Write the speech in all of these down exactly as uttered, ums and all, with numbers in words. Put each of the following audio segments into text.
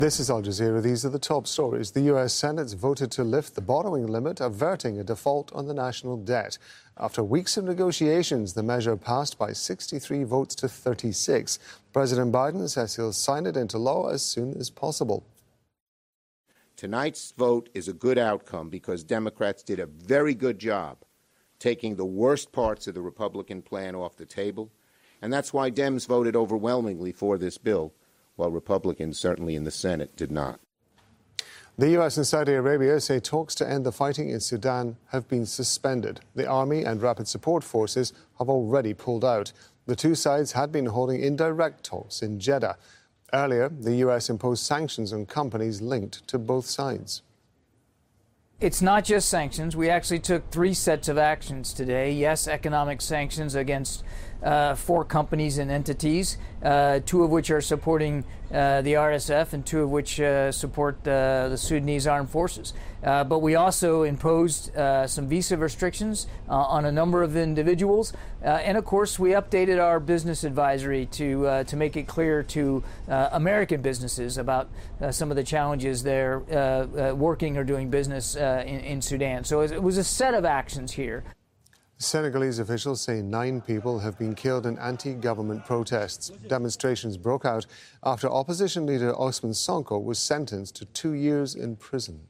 This is Al Jazeera. These are the top stories. The U S Senate's voted to lift the borrowing limit, averting a default on the national debt. After weeks of negotiations, the measure passed by sixty-three votes to thirty-six. President Biden says he'll sign it into law as soon as possible. Tonight's vote is a good outcome because Democrats did a very good job taking the worst parts of the Republican plan off the table, and that's why Dems voted overwhelmingly for this bill, while Republicans, certainly in the Senate, did not. The U S and Saudi Arabia say talks to end the fighting in Sudan have been suspended. The army and rapid support forces have already pulled out. The two sides had been holding indirect talks in Jeddah. Earlier, the U S imposed sanctions on companies linked to both sides. It's not just sanctions. We actually took three sets of actions today. Yes, economic sanctions against uh, four companies and entities, uh, two of which are supporting uh, the R S F and two of which uh, support uh, the Sudanese armed forces. Uh, but we also imposed uh, some visa restrictions uh, on a number of individuals. Uh, and of course, we updated our business advisory to uh, to make it clear to uh, American businesses about uh, some of the challenges they're uh, uh, working or doing business uh, in, in Sudan. So it was a set of actions here. Senegalese officials say nine people have been killed in anti-government protests. Demonstrations broke out after opposition leader Ousmane Sonko was sentenced to two years in prison.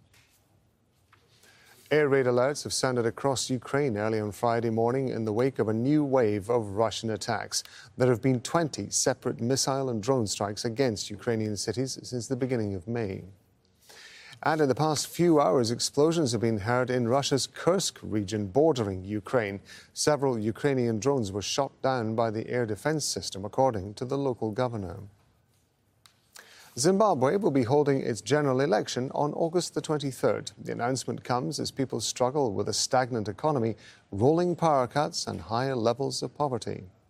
Air raid alerts have sounded across Ukraine early on Friday morning in the wake of a new wave of Russian attacks. There have been twenty separate missile and drone strikes against Ukrainian cities since the beginning of May. And in the past few hours, explosions have been heard in Russia's Kursk region bordering Ukraine. Several Ukrainian drones were shot down by the air defense system, according to the local governor. Zimbabwe will be holding its general election on August the twenty-third. The announcement comes as people struggle with a stagnant economy, rolling power cuts and higher levels of poverty.